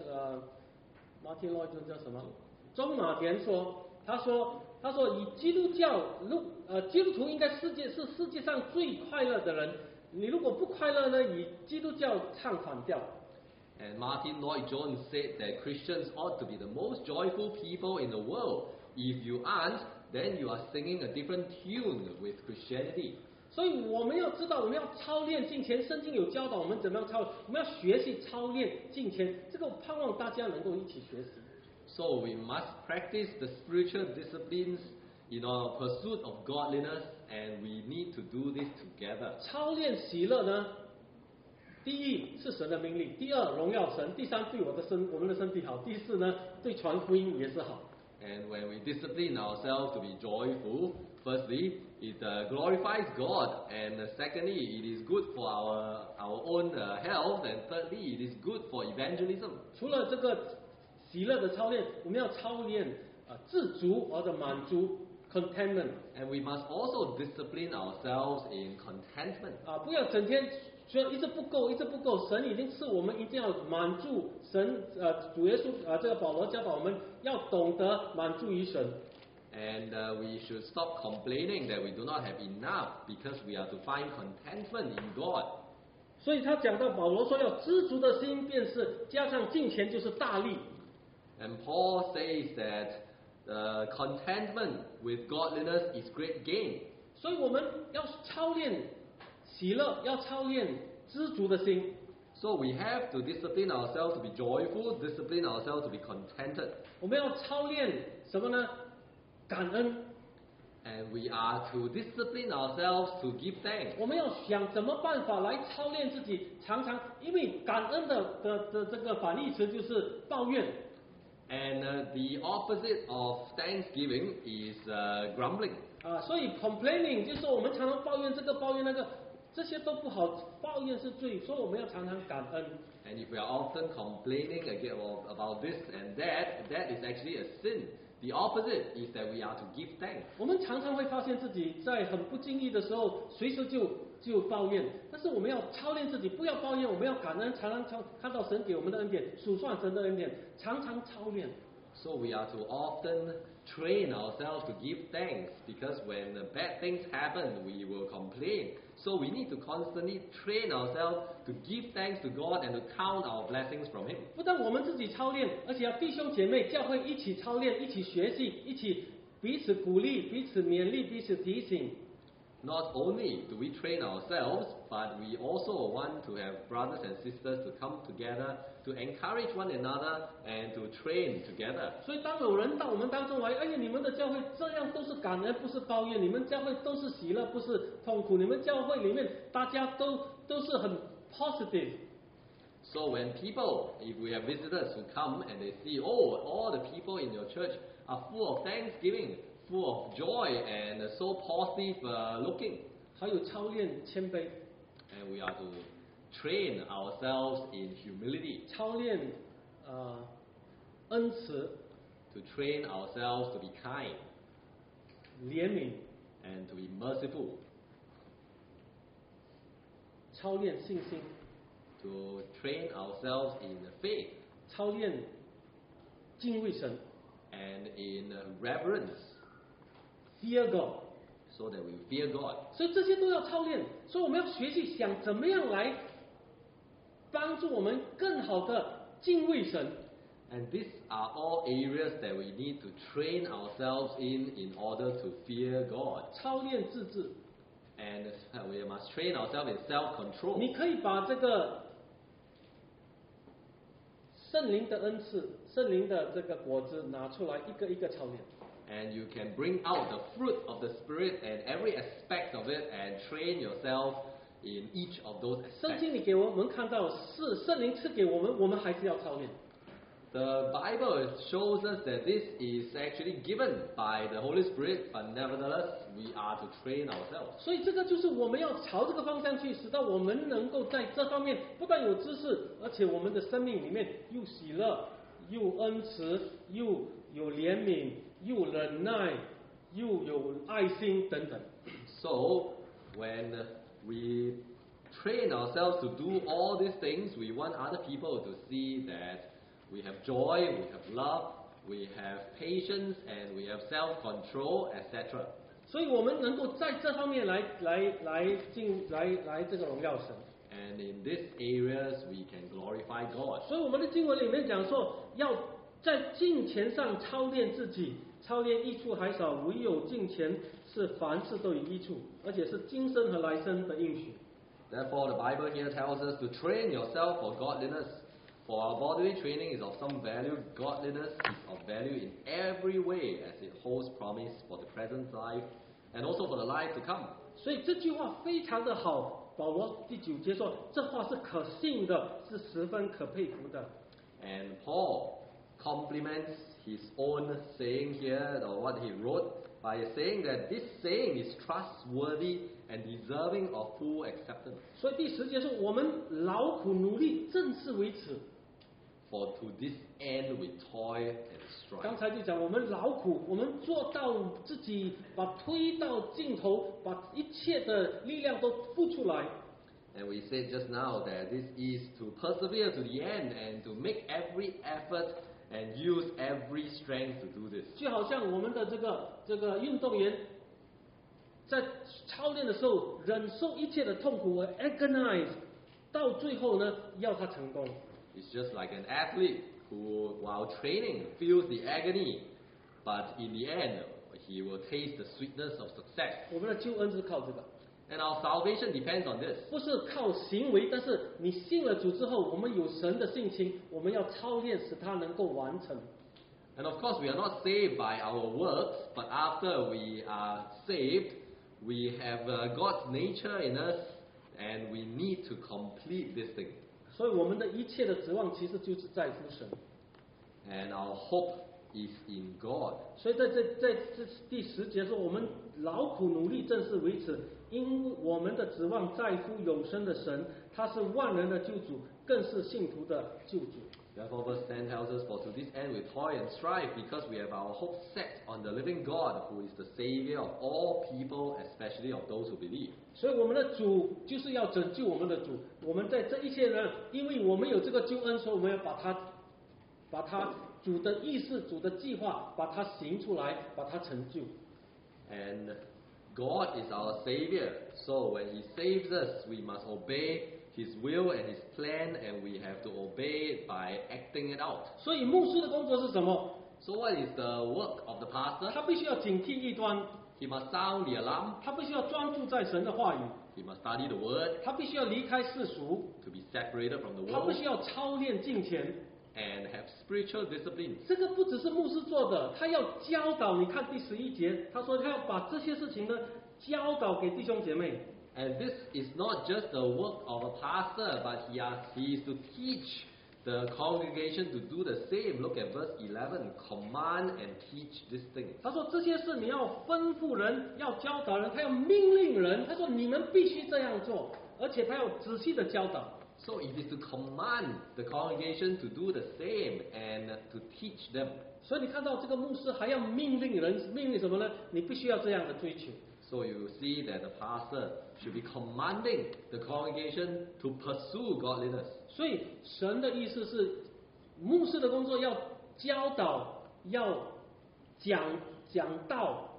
，Martin Lloyd Jones 叫什么？中马田说，他说以基督徒应该是世界上最快乐的人。你如果不快乐呢，以基督教唱反调。 And Martin Lloyd Jones said that Christians ought to be the most joyful people in the world. If you aren't, then you are singing a different tune with Christianity. 所以我们要知道，我们要操练敬虔，圣经有教导我们怎么样操练，我们要学习操练敬虔，这个我盼望大家能够一起学习。 So we must practice the spiritual disciplines in our pursuit of godliness, and we need to do this together. 操练喜乐呢，第一是神的命令，第二荣耀神，第三对我们的身体好，第四呢对传福音也是好。 And when we discipline ourselves to be joyful, firstly, it glorifies God, and secondly, it is good for our own health, and thirdly, it is good for evangelism. 除了这个喜乐的操练，我们要操练自足或者满足 contentment And we must also discipline ourselves in contentment. 不要整天说一直不够，神已经赐我们一定要满足神主耶稣这个保罗教导我们要懂得满足于神。 And we should stop complaining that we do not have enough, because we are to find contentment in God. 所以他讲到保罗说要知足的心，便是加上敬虔就是大力。 And Paul says that contentment with godliness is great gain. 所以我们要操练喜乐，要操练知足的心。 So we have to discipline ourselves to be joyful, discipline ourselves to be contented. 我们要操练什么呢？感恩。 And we are to discipline ourselves to give thanks. 我们要想怎么办法来操练自己，常常因为感恩的这个反义词就是抱怨。 And the opposite of thanksgiving is grumbling. 所以 complaining 就是说我们常常抱怨这个抱怨那个，这些都不好，抱怨是罪，所以我们要常常感恩。 And if we are often complaining again about this and that, that is actually a sin. The opposite is that we are to give thanks. 我们常常会发现自己在很不经意的时候，随时就抱怨，但是我们要操练自己，不要抱怨，我们要感恩，常常看到神给我们的恩典，数算神的恩典，常常操练。 So we are to often train ourselves to give thanks, because when bad things happen, we will complain. So we need to constantly train ourselves to give thanks to God and to count our blessings from Him. 不但我们自己操练，而且要弟兄姐妹教会一起操练，一起学习，一起彼此鼓励、彼此勉励、彼此提醒。 Not only do we train ourselves, but we also want to have brothers and sisters to come together to encourage one another and to train together. 所以当有人到我们当中来，哎呀，你们的教会这样都是感恩，不是抱怨；你们教会都是喜乐，不是痛苦；你们教会里面大家都是很 positive。 So when people, if we have visitors who come and they see, oh, all the people in your church are full of thanksgiving, full of joy and so positive looking. 还有操练谦卑， And we are to train ourselves in humility, 操练恩慈、 to train ourselves to be kind 怜悯、 and to be merciful, 操练信心、 to train ourselves in faith 操练敬畏神 and in reverence, ，fear God。 so that we fear God. 所以这些都要操练，所以我们要学习想怎么样来帮助我们更好的敬畏神。 And these are all areas that we need to train ourselves in order to fear God. 操练自制， And we must train ourselves in self-control. 你可以把这个圣灵的恩赐、圣灵的这个果子拿出来，一个一个操练。 And you can bring out the fruit of the Spirit and every aspect of it and train yourself in each of those 圣 aspects. 经里给我们看到是圣灵赐给我们，我们还是要操练。 The Bible shows us that this is actually given by the Holy Spirit, but nevertheless, we are to train ourselves. 所以这个就是我们要朝这个方向去，使到我们能够在这方面不但有知识，而且我们的生命里面又喜乐，又恩慈，又有怜悯，又忍耐，又有爱心等等。 So, when we train ourselves to do all these things, we want other people to see that we have joy, we have love, we have patience, and we have self-control, etc. 所以我们能够在这方面来这个荣耀神。 And in these areas, we can glorify God. 所以我们的经文里面讲说，要在敬虔上操练自己，操练益处还少，唯有敬虔是凡事都有益处，而且是今生和来生的应许。 Therefore, the Bible here tells us to train yourself for godliness. For our bodily training is of some value, godliness is of value in every way, as it holds promise for the present life and also for the life to come. 所以这句话非常的好，保罗第9节说，这话是可信的，是十分可佩服的。 And Paul compliments his own saying here, or what he wrote, by saying that this saying is trustworthy and deserving of full acceptance. 所以第10节说，我们劳苦努力，正是为此。 For to this end we toil and 刚 strive. 才就讲，我们劳苦，我们做到自己把推到尽头，把一切的力量都付出来。 And we said just now that this is to persevere to the end and to make every effort and use every strength to do this. 就好像我们的这个运动员在操练的时候，忍受一切的痛苦和 agonize， 到最后呢，要他成功。 It's just like an athlete who, while training, feels the agony, but in the end, he will taste the sweetness of success. 我们的救恩是靠这个， And our salvation depends on this. 不是靠行为，但是你信了主之后，我们有神的性情，我们要操练使它能够完成。 And of course, we are not saved by our works, but after we are saved, we have God's nature in us, and we need to complete this thing. 所以我们的一切的指望其实就是在乎神。 And our hope is in God. 所以在这第10节说，我们劳苦努力正是为此，因我们的指望在乎永生的神，他是万人的救主，更是信徒的救主。 Therefore, verse 10 tells us, For to this end we toil and strive, because we have our hope set on the living God, who is the Savior of all people, especially of those who believe. 所以我们的主就是要拯救我们的主。我们在这一切呢，因为我们有这个救恩，所以我们要把它主的意思、主的计划，把它行出来，把它成就。 And God is our Savior, so when He saves us, we must obey His will and His plan, and we have to obey it by acting it out. 所以牧师的工作是什么？ So what is the work of the pastor? 他必须要警惕异端， He must sound the alarm, 他必须要专注在神的话语， he must study the Word, 他必须要离开世俗， to be separated from the 他必 world, 须要操练敬虔。 and have spiritual disciplines. 这个不只是牧师做的，他要教导。你看第11节，他说他要把这些事情呢教导给弟兄姐妹。 And this is not just the work of a pastor, but he is to teach the congregation to do the same. Look at verse 11. Command and teach these things. 他说这些事你要吩咐人，要教导人，他要命令人。他说你们必须这样做，而且他要仔细的教导。 So it is to command the congregation to do the same and to teach them. 所以你看到这个牧师还要命令人，命令什么呢？你必须要这样的追求。 So you see that the pastor should be commanding the congregation to pursue godliness. 所以神的意思是，牧师的工作要教导，要讲道，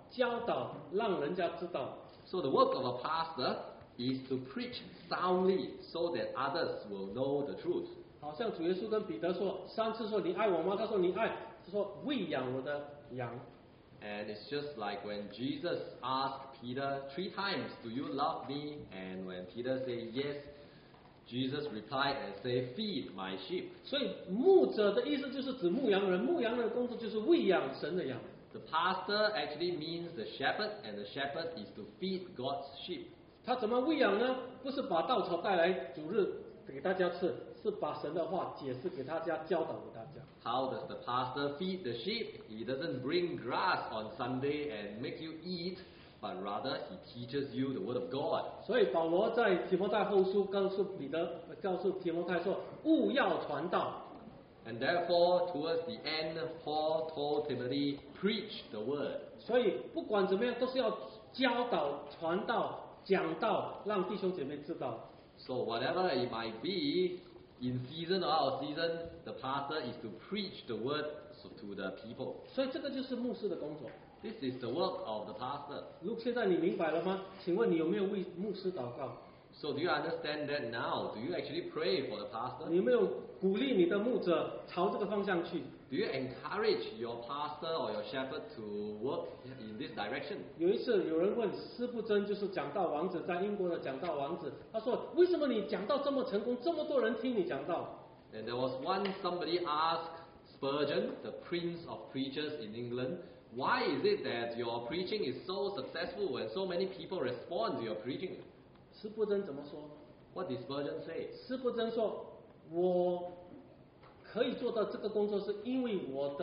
教导，让人家知道。 So the work of a pastor is to preach soundly so that others will know the truth. 好像主耶稣跟彼得说3次说你爱我吗？他说你爱，他说喂养我的羊。 And it's just like when Jesus asked Peter 3 times, "Do you love me?" And when Peter said yes, Jesus replied and said, "Feed my sheep." 所以牧者的意思就是指牧羊人，牧羊人的工作就是喂养神的羊。 The pastor actually means the shepherd, and the shepherd is to feed God's sheep. 他怎么喂养呢？不是把稻草带来主日给大家吃，是把神的话解释给大家，教导给大家。 How does the pastor feed the sheep? He doesn't bring grass on Sunday and make you eat, but rather he teaches you the word of God. 所以保罗在提摩太后书告诉提摩太说，务要传道。 And therefore, towards the end, Paul told Timothy, "Preach the word." 所以不管怎么样，都是要教导、传道、讲道，让弟兄姐妹知道。 So whatever it might be, in season or out of season, the pastor is to preach the word to the people. 所以这个就是牧师的工作。 This is the work of the pastor. 现在你明白了吗？请问你有没有为牧师祷告？ So do you understand that now? Do you actually pray for the pastor? 你有没有鼓励你的牧者朝这个方向去？ Do you encourage your pastor or your shepherd to work in this direction? 有一次有人问施布真，就是讲道王子，在英国的讲道王子，他说：“为什么你讲道这么成功，这么多人听你讲道？” And there was once somebody asked Spurgeon, the prince of preachers in England, "Why is it that your preaching is so successful when so many people respond to your preaching?" 施布真怎么说？ What did Spurgeon say? 施布真说：“我可以做到这个工作，是因为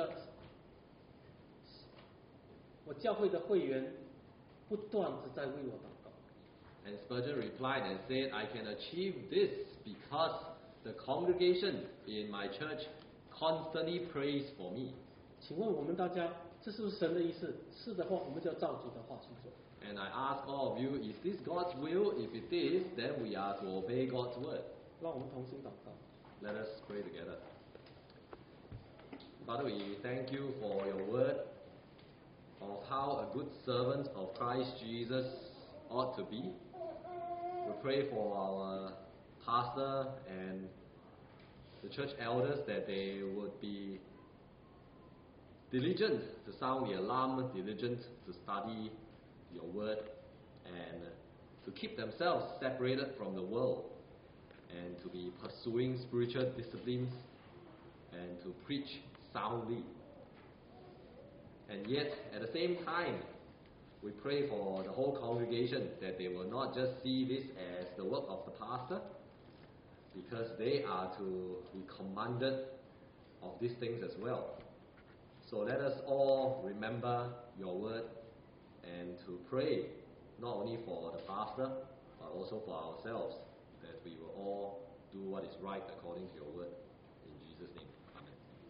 我教会的会员不断地在为我祷告。” And Spurgeon replied and said, "I can achieve this because the congregation in my church constantly prays for me." 请问我们大家，这是不是神的意思？是的话，我们就要照主的话去做。 And I ask all of you, is this God's will? If it is, then we are to obey God's word. 让我们同心祷告。 Let us pray together. Father, we thank you for your word of how a good servant of Christ Jesus ought to be. We pray for our pastor and the church elders that they would be diligent to sound the alarm, diligent to study your word, and to keep themselves separated from the world, and to be pursuing spiritual disciplines, and to preach soundly. And yet, at the same time, we pray for the whole congregation that they will not just see this as the work of the pastor, because they are to be commanded of these things as well. So let us all remember your word and to pray not only for the pastor, but also for ourselves, that we will all do what is right according to your word.